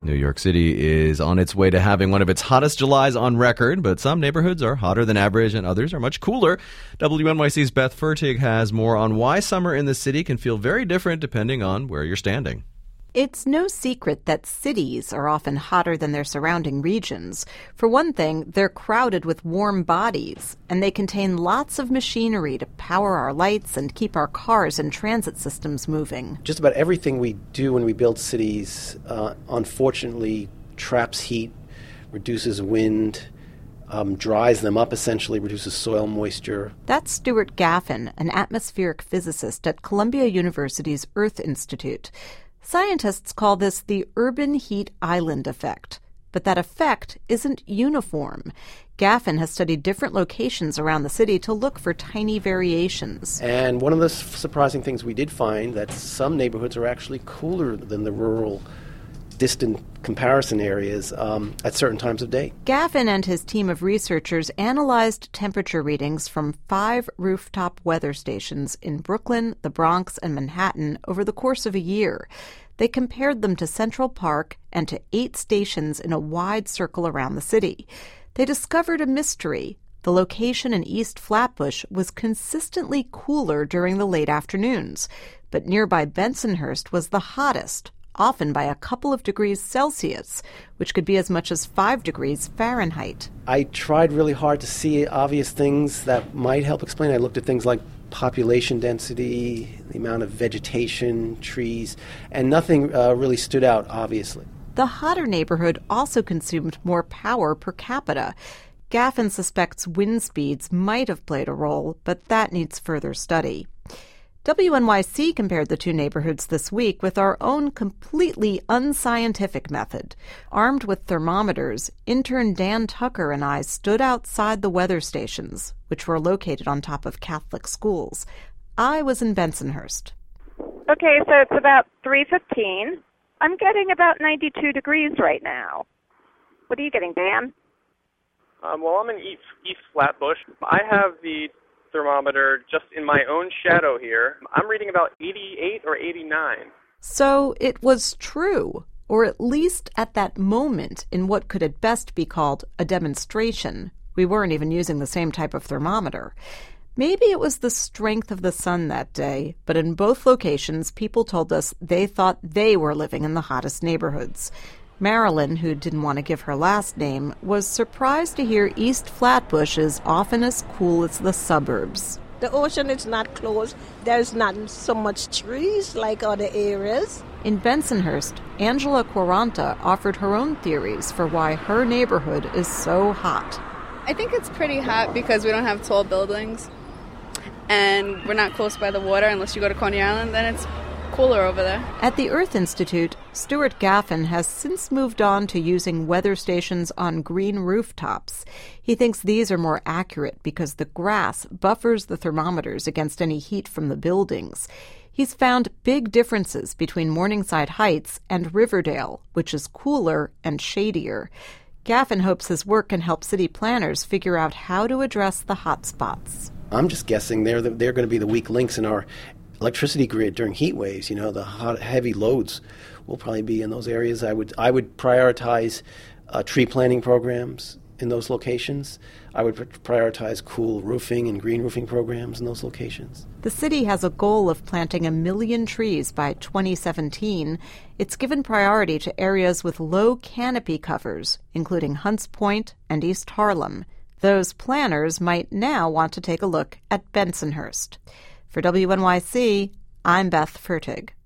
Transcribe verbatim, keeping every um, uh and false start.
New York City is on its way to having one of its hottest Julys on record, but some neighborhoods are hotter than average and others are much cooler. W N Y C's Beth Fertig has more on why summer in the city can feel very different depending on where you're standing. It's no secret that cities are often hotter than their surrounding regions. For one thing, they're crowded with warm bodies, and they contain lots of machinery to power our lights and keep our cars and transit systems moving. Just about everything we do when we build cities, uh, unfortunately, traps heat, reduces wind, um, dries them up essentially, reduces soil moisture. That's Stuart Gaffin, an atmospheric physicist at Columbia University's Earth Institute. Scientists call this the urban heat island effect. But that effect isn't uniform. Gaffin has studied different locations around the city to look for tiny variations. And one of the surprising things we did find that some neighborhoods are actually cooler than the rural, distant comparison areas um, at certain times of day. Gaffin and his team of researchers analyzed temperature readings from five rooftop weather stations in Brooklyn, the Bronx, and Manhattan over the course of a year. They compared them to Central Park and to eight stations in a wide circle around the city. They discovered a mystery. The location in East Flatbush was consistently cooler during the late afternoons, but nearby Bensonhurst was the hottest, often by a couple of degrees Celsius, which could be as much as five degrees Fahrenheit. I tried really hard to see obvious things that might help explain. I looked at things like population density, the amount of vegetation, trees, and nothing uh, really stood out, obviously. The hotter neighborhood also consumed more power per capita. Gaffin suspects wind speeds might have played a role, but that needs further study. W N Y C compared the two neighborhoods this week with our own completely unscientific method. Armed with thermometers, intern Dan Tucker and I stood outside the weather stations, which were located on top of Catholic schools. I was in Bensonhurst. Okay, so it's about three fifteen. I'm getting about ninety-two degrees right now. What are you getting, Dan? Um, well, I'm in East, East Flatbush. I have the thermometer just in my own shadow here. I'm reading about eighty-eight or eighty-nine. So it was true, or at least at that moment in what could at best be called a demonstration. We weren't even using the same type of thermometer. Maybe it was the strength of the sun that day, but in both locations, people told us they thought they were living in the hottest neighborhoods. Marilyn, who didn't want to give her last name, was surprised to hear East Flatbush is often as cool as the suburbs. The ocean is not close. There's not so much trees like other areas. In Bensonhurst, Angela Quaranta offered her own theories for why her neighborhood is so hot. I think it's pretty hot because we don't have tall buildings, and we're not close by the water unless you go to Coney Island, then it's cooler over there. At the Earth Institute, Stuart Gaffin has since moved on to using weather stations on green rooftops. He thinks these are more accurate because the grass buffers the thermometers against any heat from the buildings. He's found big differences between Morningside Heights and Riverdale, which is cooler and shadier. Gaffin hopes his work can help city planners figure out how to address the hot spots. I'm just guessing they're the, they're going to be the weak links in our electricity grid during heat waves. You know, the hot, heavy loads will probably be in those areas. I would I would prioritize uh, tree planting programs in those locations. I would prioritize cool roofing and green roofing programs in those locations. The city has a goal of planting a million trees by twenty seventeen. It's given priority to areas with low canopy covers, including Hunts Point and East Harlem. Those planners might now want to take a look at Bensonhurst. For W N Y C, I'm Beth Fertig.